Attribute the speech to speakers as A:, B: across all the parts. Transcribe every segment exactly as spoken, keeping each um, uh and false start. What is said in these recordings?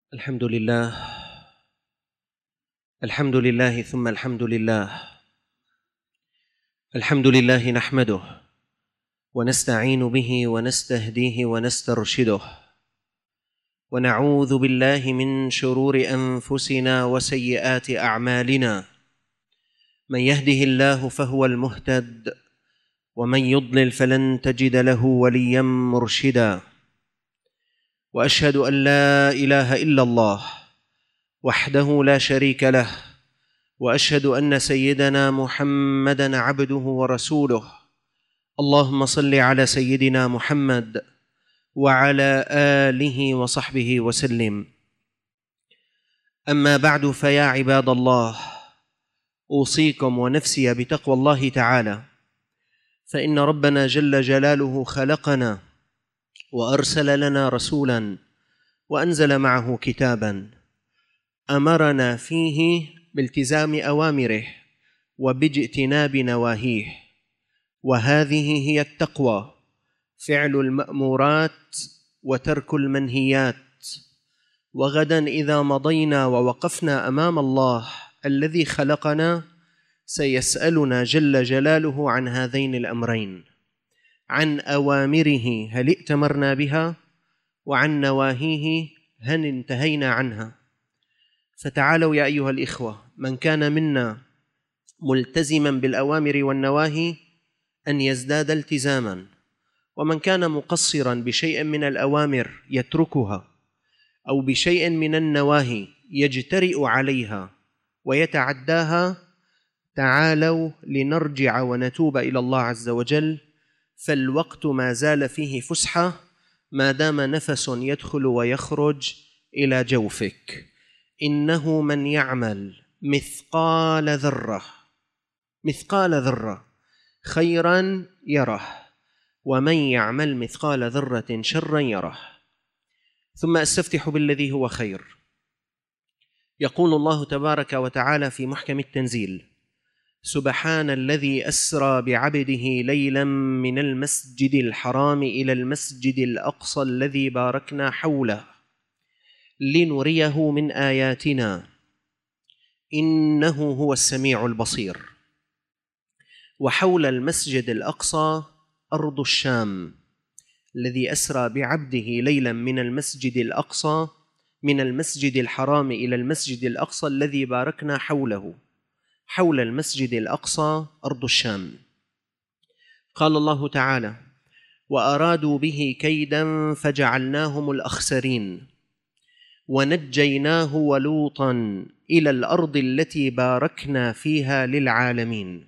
A: الحمد لله الحمد لله ثم الحمد لله الحمد لله نحمده ونستعين به ونستهديه ونسترشده ونعوذ بالله من شرور أنفسنا وسيئات أعمالنا. من يهده الله فهو المهتد ومن يضلل فلن تجد له وليا مرشدا. وأشهد أن لا إله إلا الله وحده لا شريك له، وأشهد أن سيدنا محمدًا عبده ورسوله. اللهم صل على سيدنا محمد وعلى آله وصحبه وسلم. أما بعد، فيا عباد الله، أوصيكم ونفسي بتقوى الله تعالى، فإن ربنا جل جلاله خلقنا وأرسل لنا رسولاً وأنزل معه كتاباً أمرنا فيه بالتزام أوامره وباجتناب نواهيه، وهذه هي التقوى: فعل المأمورات وترك المنهيات. وغدا إذا مضينا ووقفنا أمام الله الذي خلقنا سيسألنا جل جلاله عن هذين الأمرين: عن أوامره هل ائتمرنا بها، وعن نواهيه هل انتهينا عنها. فتعالوا يا أيها الإخوة، من كان منا ملتزما بالأوامر والنواهي أن يزداد التزاما، ومن كان مقصرا بشيء من الأوامر يتركها، أو بشيء من النواهي يجترئ عليها ويتعداها، تعالوا لنرجع ونتوب إلى الله عز وجل، فالوقت ما زال فيه فسحة ما دام نفس يدخل ويخرج إلى جوفك. إنه من يعمل مثقال ذرة مثقال ذرة خيرا يره، ومن يعمل مثقال ذرة شرا يره. ثم أستفتح بالذي هو خير. يقول الله تبارك وتعالى في محكم التنزيل: سبحان الذي أسرى بعبده ليلا من المسجد الحرام إلى المسجد الأقصى الذي باركنا حوله لنريه من آياتنا إنه هو السميع البصير. وحول المسجد الأقصى أرض الشام، الذي أسرى بعبده ليلا من المسجد الأقصى من المسجد الحرام إلى المسجد الأقصى الذي باركنا حوله. حول المسجد الأقصى أرض الشام. قال الله تعالى: وأرادوا به كيدا فجعلناهم الأخسرين ونجيناه ولوطا إلى الأرض التي باركنا فيها للعالمين.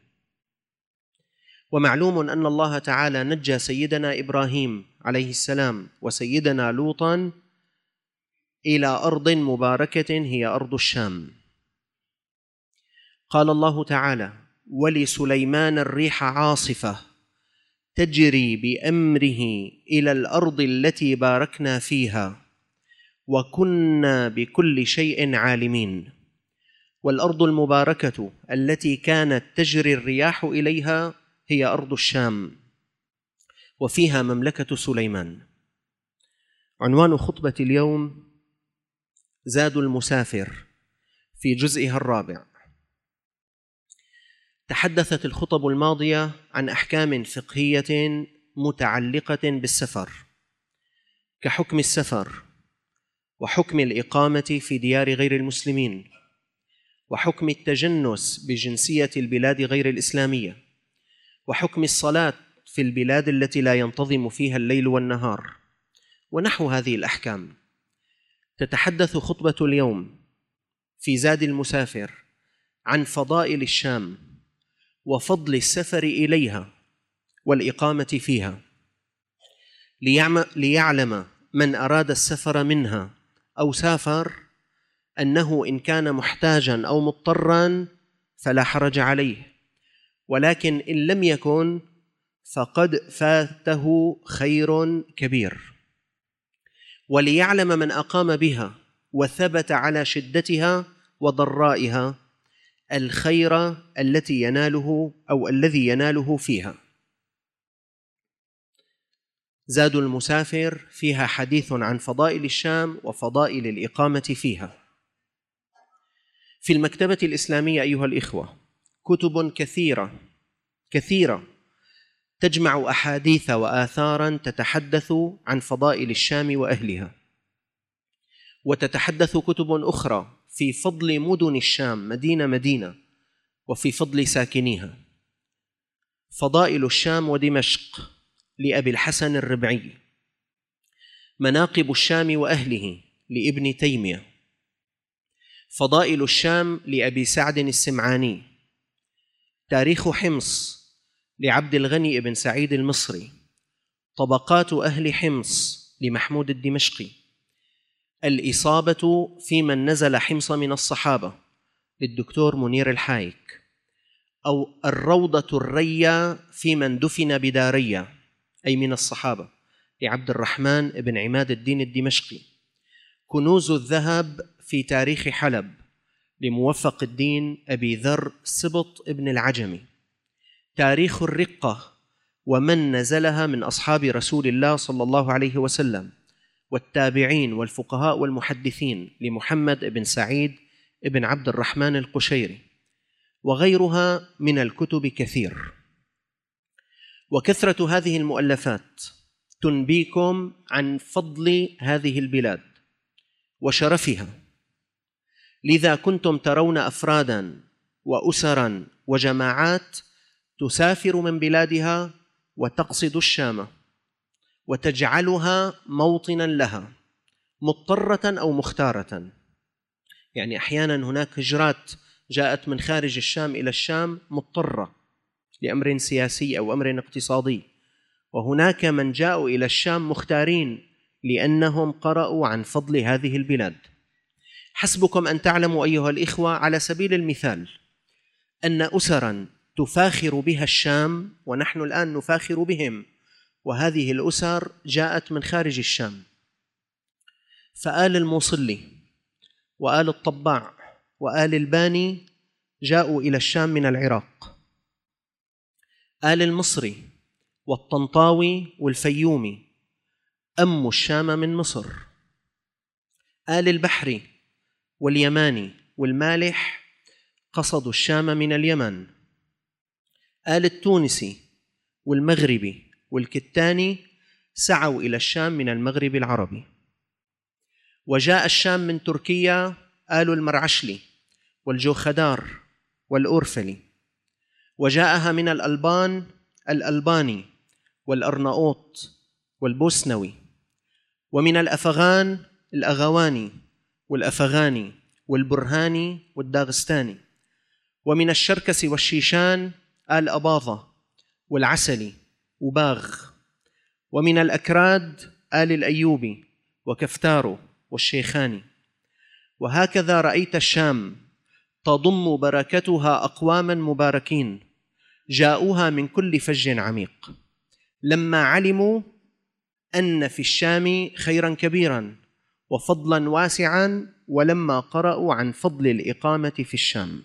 A: ومعلوم أن الله تعالى نجى سيدنا إبراهيم عليه السلام وسيدنا لوطا إلى أرض مباركة هي أرض الشام. قال الله تعالى: ولسليمان الريح عاصفة تجري بأمره إلى الأرض التي باركنا فيها وكنا بكل شيء عالمين. والأرض المباركة التي كانت تجري الرياح إليها هي أرض الشام، وفيها مملكة سليمان. عنوان خطبة اليوم: زاد المسافر، في جزئها الرابع. تحدثت الخطب الماضية عن أحكام فقهية متعلقة بالسفر، كحكم السفر، وحكم الإقامة في ديار غير المسلمين، وحكم التجنس بجنسية البلاد غير الإسلامية، وحكم الصلاة في البلاد التي لا ينتظم فيها الليل والنهار، ونحو هذه الأحكام. تتحدث خطبة اليوم في زاد المسافر عن فضائل الشام وفضل السفر إليها والإقامة فيها، ليعلم من أراد السفر منها أو سافر أنه إن كان محتاجاً أو مضطراً فلا حرج عليه، ولكن إن لم يكن فقد فاته خير كبير. وليعلم من أقام بها وثبت على شدتها وضرائها الخير التي يناله أو الذي يناله فيها. زاد المسافر فيها حديث عن فضائل الشام وفضائل الإقامة فيها. في المكتبة الإسلامية أيها الإخوة كتب كثيرة كثيرة تجمع أحاديث وآثاراً تتحدث عن فضائل الشام وأهلها، وتتحدث كتب أخرى في فضل مدن الشام مدينة مدينة وفي فضل ساكنيها. فضائل الشام ودمشق لأبي الحسن الربعي، مناقب الشام وأهله لابن تيمية، فضائل الشام لأبي سعد السمعاني، تاريخ حمص لعبد الغني بن سعيد المصري، طبقات أهل حمص لمحمود الدمشقي، الإصابة في من نزل حمص من الصحابة للدكتور منير الحايك، أو الروضة الرية في من دفن بدارية أي من الصحابة لعبد الرحمن بن عماد الدين الدمشقي، كنوز الذهب في تاريخ حلب لموفق الدين أبي ذر سبط ابن العجمي، تاريخ الرقة ومن نزلها من أصحاب رسول الله صلى الله عليه وسلم والتابعين والفقهاء والمحدثين لمحمد بن سعيد بن عبد الرحمن القشيري، وغيرها من الكتب كثير. وكثرة هذه المؤلفات تنبيكم عن فضل هذه البلاد وشرفها، لذا كنتم ترون أفراداً وأسراً وجماعات تسافر من بلادها وتقصد الشام وتجعلها موطناً لها مضطرة أو مختارة. يعني أحياناً هناك هجرات جاءت من خارج الشام إلى الشام مضطرة لأمر سياسي أو أمر اقتصادي، وهناك من جاءوا إلى الشام مختارين لأنهم قرأوا عن فضل هذه البلاد. حسبكم أن تعلموا أيها الإخوة على سبيل المثال أن أسراً تفاخر بها الشام ونحن الآن نفاخر بهم، وهذه الأسر جاءت من خارج الشام، فآل الموصلي وآل الطباع وآل الباني جاءوا إلى الشام من العراق، آل المصري والطنطاوي والفيومي أموا الشام من مصر، آل البحري واليماني والمالح قصدوا الشام من اليمن، آل التونسي والمغربي والكتاني سعوا إلى الشام من المغرب العربي، وجاء الشام من تركيا آل المرعشلي والجوخدار والأورفلي، وجاءها من الألبان الألباني والأرناؤوط والبوسنوي، ومن الأفغان الأغواني والأفغاني والبرهاني والداغستاني، ومن الشركس والشيشان آل أباظة والعسلي وباغ، ومن الأكراد آل الأيوبي وكفتارو والشيخاني. وهكذا رأيت الشام تضم بركتها أقواما مباركين جاءوها من كل فج عميق، لما علموا أن في الشام خيرا كبيرا وفضلا واسعا، ولما قرأوا عن فضل الإقامة في الشام.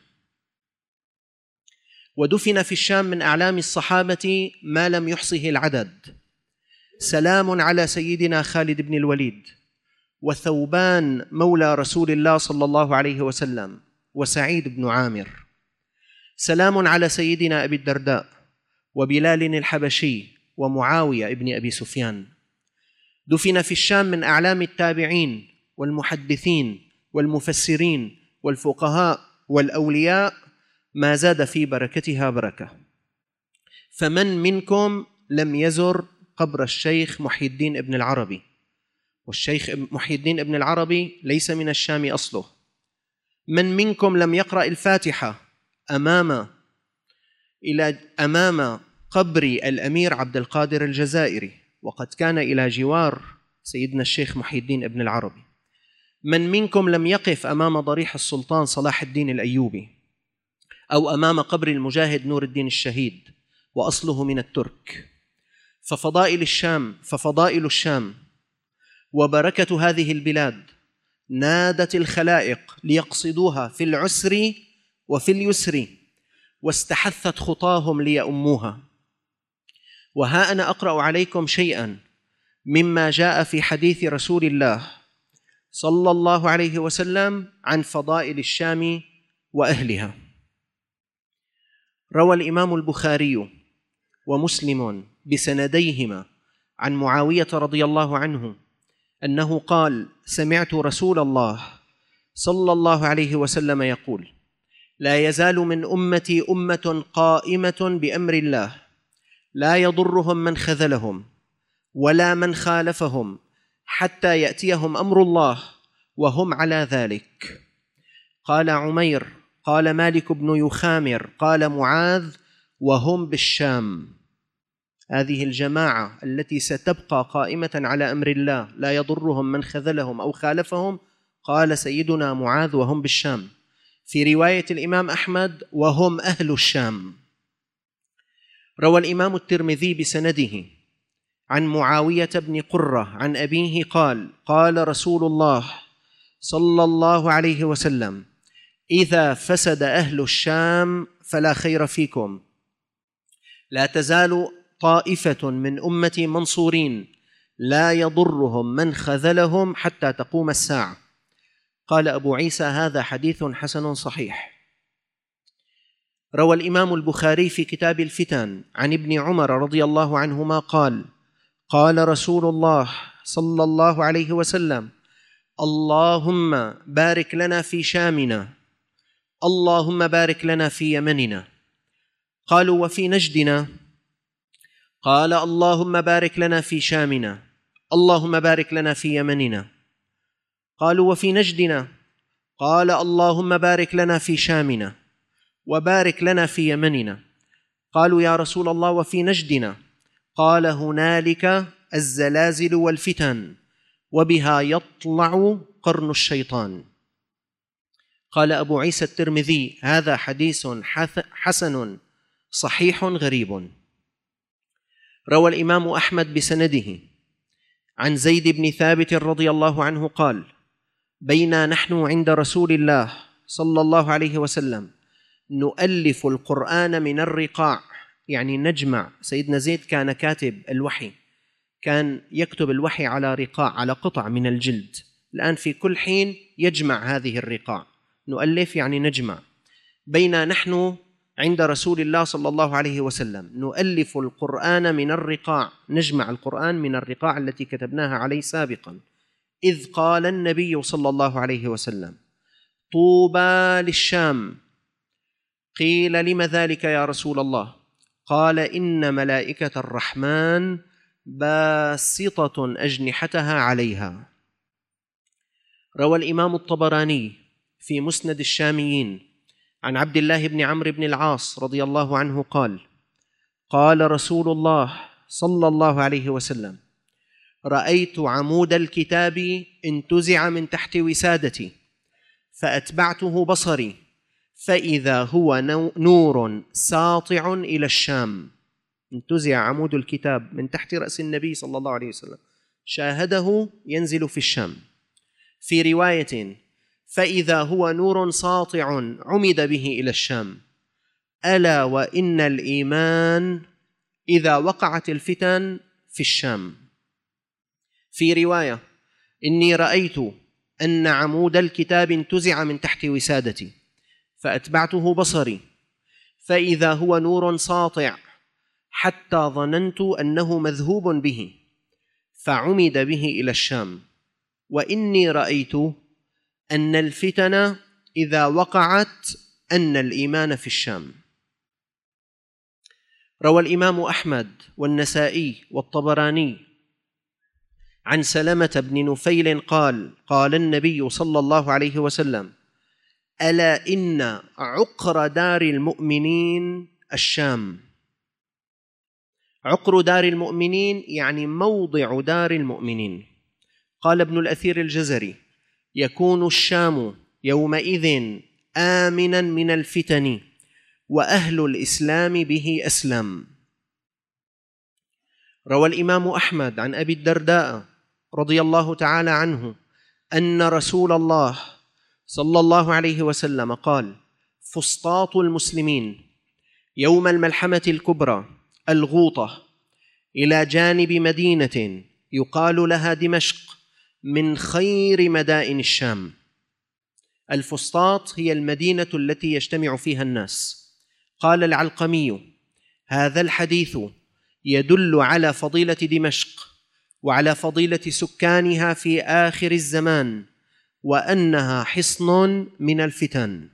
A: ودفن في الشام من أعلام الصحابة ما لم يحصه العدد، سلام على سيدنا خالد بن الوليد وثوبان مولى رسول الله صلى الله عليه وسلم وسعيد بن عامر، سلام على سيدنا أبي الدرداء وبلال الحبشي ومعاوية ابن أبي سفيان. دفن في الشام من أعلام التابعين والمحدثين والمفسرين والفقهاء والأولياء ما زاد في بركتها بركة. فمن منكم لم يزر قبر الشيخ محي الدين ابن العربي؟ والشيخ محي الدين ابن العربي ليس من الشام أصله. من منكم لم يقرأ الفاتحة أمام إلى أمام قبر الأمير عبد القادر الجزائري، وقد كان إلى جوار سيدنا الشيخ محي الدين ابن العربي؟ من منكم لم يقف أمام ضريح السلطان صلاح الدين الأيوبي، أو أمام قبر المجاهد نور الدين الشهيد وأصله من الترك؟ ففضائل الشام ففضائل الشام وبركة هذه البلاد نادت الخلائق ليقصدوها في العسر وفي اليسر، واستحثت خطاهم ليؤموها. وها أنا أقرأ عليكم شيئا مما جاء في حديث رسول الله صلى الله عليه وسلم عن فضائل الشام وأهلها. روى الإمام البخاري ومسلم بسنديهما عن معاوية رضي الله عنه أنه قال: سمعت رسول الله صلى الله عليه وسلم يقول: لا يزال من أمتي أمة قائمة بأمر الله لا يضرهم من خذلهم ولا من خالفهم حتى يأتيهم أمر الله وهم على ذلك. قال عمير: قال مالك بن يخامر: قال معاذ: وهم بالشام. هذه الجماعة التي ستبقى قائمة على أمر الله لا يضرهم من خذلهم أو خالفهم، قال سيدنا معاذ: وهم بالشام. في رواية الإمام أحمد: وهم أهل الشام. روى الإمام الترمذي بسنده عن معاوية بن قرة عن أبيه قال: قال رسول الله صلى الله عليه وسلم: إذا فسد أهل الشام فلا خير فيكم، لا تزال طائفة من أمتي منصورين لا يضرهم من خذلهم حتى تقوم الساعة. قال أبو عيسى: هذا حديث حسن صحيح. روى الإمام البخاري في كتاب الفتن عن ابن عمر رضي الله عنهما قال: قال رسول الله صلى الله عليه وسلم: اللهم بارك لنا في شامنا، اللهم بارك لنا في يمننا. قالوا: وفي نجدنا؟ قال: اللهم بارك لنا في شامنا، اللهم بارك لنا في يمننا. قالوا: وفي نجدنا؟ قال: اللهم بارك لنا في شامنا وبارك لنا في يمننا. قالوا: يا رسول الله وفي نجدنا؟ قال: هنالك الزلازل والفتن وبها يطلع قرن الشيطان. قال أبو عيسى الترمذي: هذا حديث حسن صحيح غريب. روى الإمام أحمد بسنده عن زيد بن ثابت رضي الله عنه قال: بينا نحن عند رسول الله صلى الله عليه وسلم نؤلف القرآن من الرقاع، يعني نجمع. سيدنا زيد كان كاتب الوحي، كان يكتب الوحي على رقاع، على قطع من الجلد. الآن في كل حين يجمع هذه الرقاع. نؤلف يعني نجمع. بينا نحن عند رسول الله صلى الله عليه وسلم نؤلف القرآن من الرقاع، نجمع القرآن من الرقاع التي كتبناها عليه سابقا، إذ قال النبي صلى الله عليه وسلم: طوبى للشام. قيل: لم ذلك يا رسول الله؟ قال: إن ملائكة الرحمن باسطة أجنحتها عليها. روى الإمام الطبراني في مسند الشاميين عن عبد الله بن عمرو بن العاص رضي الله عنه قال: قال رسول الله صلى الله عليه وسلم: رأيت عمود الكتاب انتزع من تحت وسادتي فأتبعته بصري فإذا هو نور ساطع إلى الشام. انتزع عمود الكتاب من تحت رأس النبي صلى الله عليه وسلم، شاهده ينزل في الشام. في رواية: فإذا هو نور ساطع عمد به إلى الشام. ألا وإن الإيمان إذا وقعت الفتن في الشام. في رواية: إني رأيت أن عمود الكتاب انتزع من تحت وسادتي فأتبعته بصري فإذا هو نور ساطع حتى ظننت أنه مذهوب به فعمد به إلى الشام. وإني رأيت أن الفتن إذا وقعت أن الإيمان في الشام. روى الإمام أحمد والنسائي والطبراني عن سلمة بن نفيل قال: قال النبي صلى الله عليه وسلم: ألا إن عقر دار المؤمنين الشام. عقر دار المؤمنين يعني موضع دار المؤمنين. قال ابن الأثير الجزري: يكون الشام يومئذ آمنا من الفتن وأهل الإسلام به أسلم. روى الإمام أحمد عن أبي الدرداء رضي الله تعالى عنه أن رسول الله صلى الله عليه وسلم قال: فسطاط المسلمين يوم الملحمة الكبرى الغوطة إلى جانب مدينة يقال لها دمشق، من خير مدائن الشام. الفسطاط هي المدينة التي يجتمع فيها الناس. قال العلقمي: هذا الحديث يدل على فضيلة دمشق وعلى فضيلة سكانها في آخر الزمان، وأنها حصن من الفتن.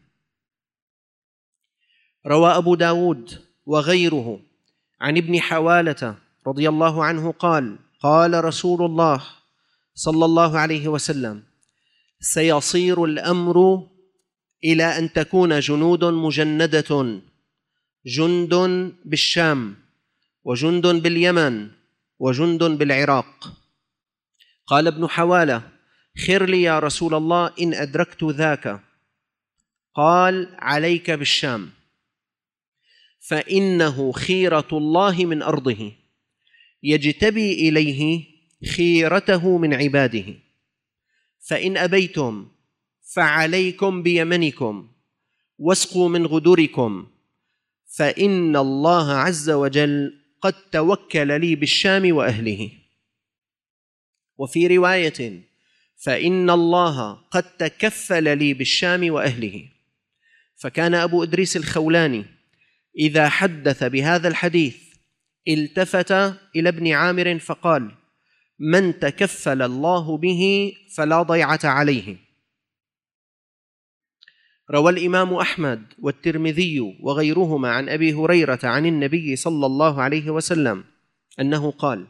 A: روى أبو داود وغيره عن ابن حوالة رضي الله عنه قال: قال رسول الله صلى الله عليه وسلم: سيصير الأمر إلى أن تكون جنود مجندة، جند بالشام وجند باليمن وجند بالعراق. قال ابن حوالة: خر لي يا رسول الله إن أدركت ذاك. قال: عليك بالشام، فإنه خيرة الله من أرضه، يجتبي إليه خيرته من عباده، فإن أبيتم فعليكم بيمنكم واسقوا من غدركم، فإن الله عز وجل قد توكل لي بالشام وأهله. وفي رواية: فإن الله قد تكفل لي بالشام وأهله. فكان أبو إدريس الخولاني إذا حدث بهذا الحديث التفت إلى ابن عامر فقال: من تكفل الله به فلا ضيعة عليه. روى الإمام أحمد والترمذي وغيرهما عن أبي هريرة عن النبي صلى الله عليه وسلم أنه قال: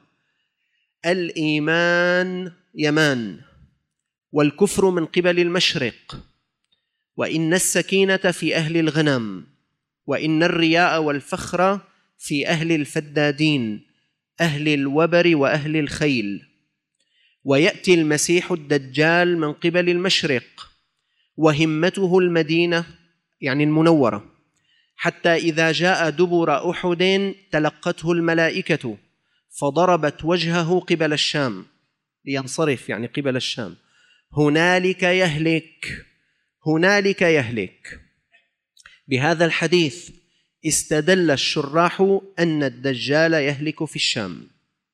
A: الإيمان يمان، والكفر من قبل المشرق، وإن السكينة في أهل الغنم، وإن الرياء والفخر في أهل الفدادين، أهل الوبر وأهل الخيل. ويأتي المسيح الدجال من قبل المشرق، وهمته المدينة يعني المنورة، حتى إذا جاء دبر أحد تلقته الملائكة فضربت وجهه قبل الشام، لينصرف يعني قبل الشام. هنالك يهلك، هنالك يهلك. بهذا الحديث استدل الشراح أن الدجال يهلك في الشام.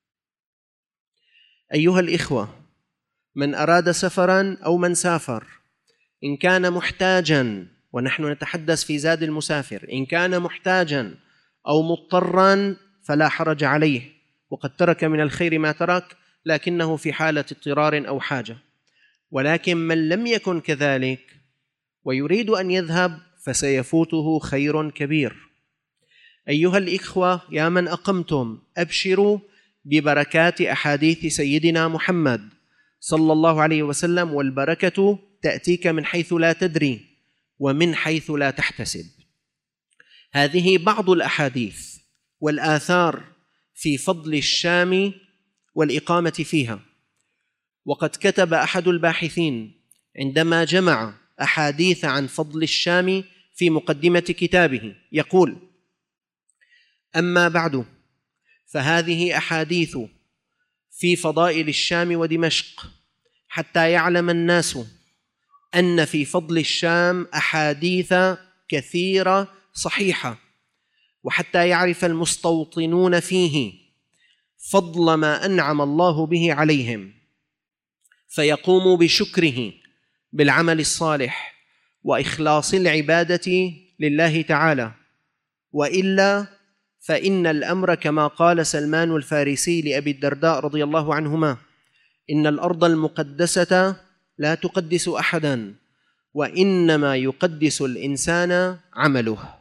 A: أيها الإخوة، من أراد سفراً أو من سافر، إن كان محتاجاً، ونحن نتحدث في زاد المسافر، إن كان محتاجاً أو مضطراً فلا حرج عليه، وقد ترك من الخير ما ترك، لكنه في حالة اضطرار أو حاجة. ولكن من لم يكن كذلك ويريد أن يذهب فسيفوته خير كبير. أيها الإخوة، يا من أقمتم، أبشروا ببركات أحاديث سيدنا محمد صلى الله عليه وسلم، والبركة تأتيك من حيث لا تدري ومن حيث لا تحتسب. هذه بعض الأحاديث والآثار في فضل الشام والإقامة فيها. وقد كتب أحد الباحثين عندما جمع أحاديث عن فضل الشام في مقدمة كتابه يقول: أما بعد، فهذه أحاديث في فضائل الشام ودمشق، حتى يعلم الناس أن في فضل الشام أحاديث كثيرة صحيحة، وحتى يعرف المستوطنون فيه فضل ما أنعم الله به عليهم، فيقوموا بشكره بالعمل الصالح وإخلاص العبادة لله تعالى. وإلا فإن الأمر كما قال سلمان الفارسي لأبي الدرداء رضي الله عنهما: إن الأرض المقدسة لا تقدس أحداً، وإنما يقدس الإنسان عمله.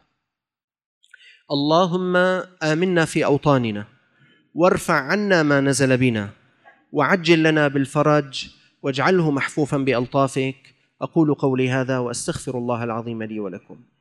A: اللهم آمنا في أوطاننا، وارفع عنا ما نزل بنا، وعجل لنا بالفرج، واجعله محفوفاً بألطافك. أقول قولي هذا وأستغفر الله العظيم لي ولكم.